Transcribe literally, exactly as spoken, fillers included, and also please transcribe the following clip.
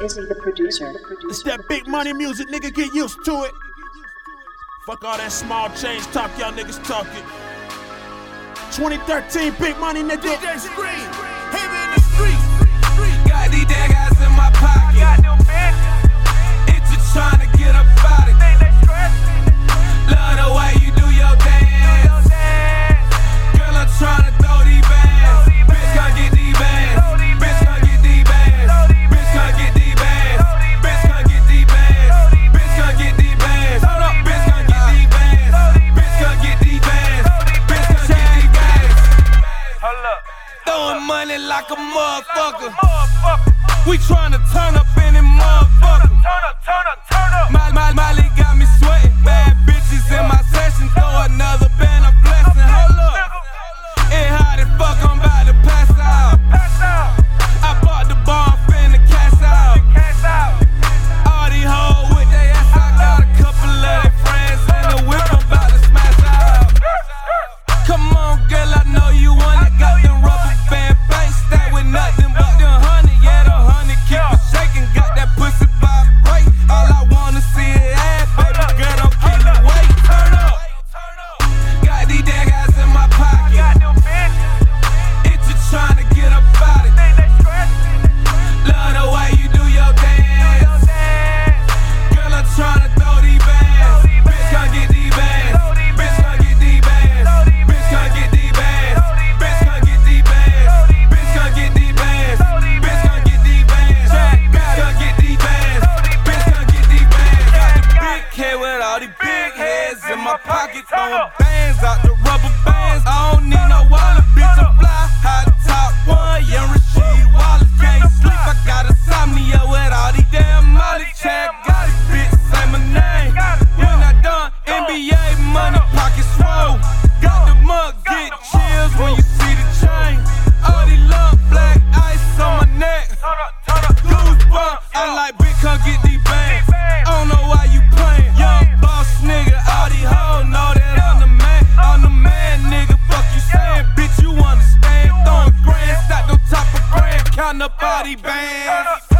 Izzy the producer. It's that big money music, nigga, get used to it. Fuck all that small change talk y'all niggas talking. twenty thirteen big money, nigga. D J Scream, heavy in the streets. Got these dead guys in my pocket. Into trying to get up out it. Love the way you do your dance. Girl, I'm trying to throw these bands. Bitch, come get these bands. Bitch, come get these bands. Bitch, come get these bands. Bitch, come get these bands. Bitch, come get these bands. Hold up, bitch, come get these bands. Bitch, come get these bands. Bitch, come get these bands. Hold up. Throwing money like a motherfucker. We tryna turn up any motherfucker. Turn up, turn up, turn up. My, my, Molly got me sweating. Bad bitches in my session. Throw another band of blessing. Hold up. It hot as fuck, I'm about to pass out. I bought the bar, I'm finna cash out. All these hoes with their ass, I got a couple of their friends in the whip, I'm about to smash out. Come on, girl, I know you want it. Got them rubber band banks, stay with nothing but them honey. Yeah, the honey keep it shaking. Got that pussy vibrate. All I wanna see is ass, baby girl, don't keep it wait. Turn up. Got these dead guys in my pocket. Into trying to get up out it. Love the way you do your dance. Girl, I'm trying to throw these bands. Bitch, come get these bands. Bitch, come get these bands. Bitch, come get these bands. Bitch, come get these bands. Bitch, come get these bands. Bitch, come get these bands. Bitch, come get these bands. Bitch, come get these bands. Got the big head with all these big heads in my pocket. Throwing bands out the rubber bands. I don't need no wallet, bitch, I'm fly. Hot top one, young Rasheed Wallace. Can't sleep, I got insomnia with all these damn Molly. Chad got it, bitch, say my name. When I done, N B A money, pocket swole. Got the mug, get chills when you see the chain. All these love, black ice on my neck. Goosebumps, I'm like, bitch, come get these bands. I don't know why you playing. Young boss nigga, all these hoes know that I'm the man. I'm the man, nigga, fuck you saying. Bitch, you understand. Throwing grand, stacked on top of grand. Count up all these bands.